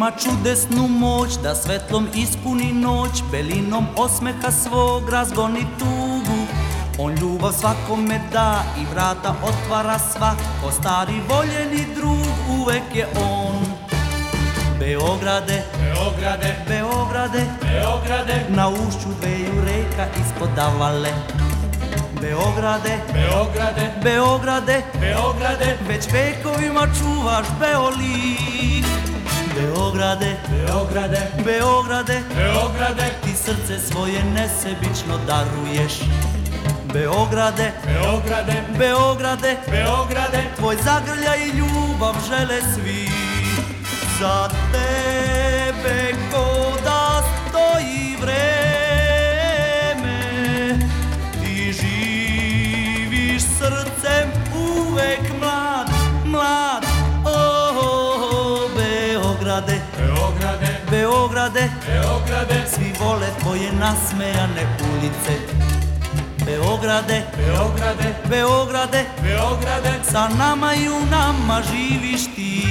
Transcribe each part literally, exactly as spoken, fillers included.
ima čudesnu moć da svetlom ispuni noć, belinom osmeha svog razgoni tugu. On ljubav svakome da i vrata otvara sva, ko stari voljeni drug uvek je on. Beograde, Beograde, Beograde, Beograde, na ušću dveju reka ispod Davale. Beograde, Beograde, Beograde, Beograde, već vekovima čuvaš Beolik. Beograde, Beograde, Beograde, Beograde, ti srce svoje nesebično daruješ. Beograde, Beograde, Beograde, Beograde, tvoj zagrljaj i ljubav žele svi. Za tebe ko da stoji vreme, ti živiš srcem uvek mlad, mlad. Oh, oh, oh, Beograde, Beograde, Beograde, Beograde, svi vole tvoje nasmejane ulice. Beograde, Beograde, Beograde, Beograde, sa nama i u nama živiš ti.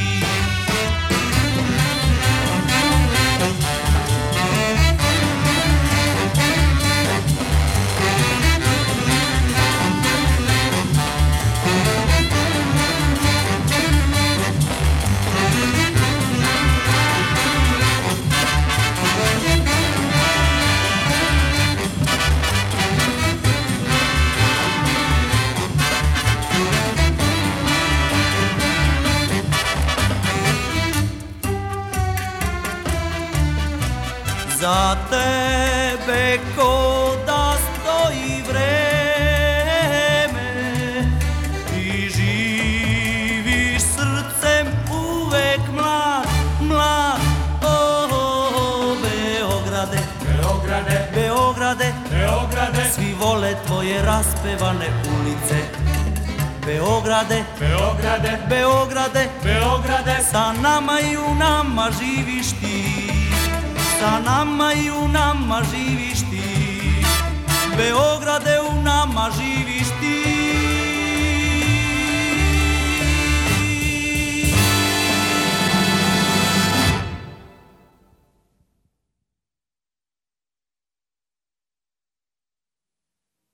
Za tebe ko da stoji vreme, ti živiš srcem uvek mlad, mlad. Oh, oh, oh, Beograde, Beograde, Beograde, Beograde, svi vole tvoje raspevane ulice. Beograde, Beograde, Beograde, Beograde, sa nama i u nama živiš ti. Sa nama i u nama živiš ti. Beograde, u nama živiš ti.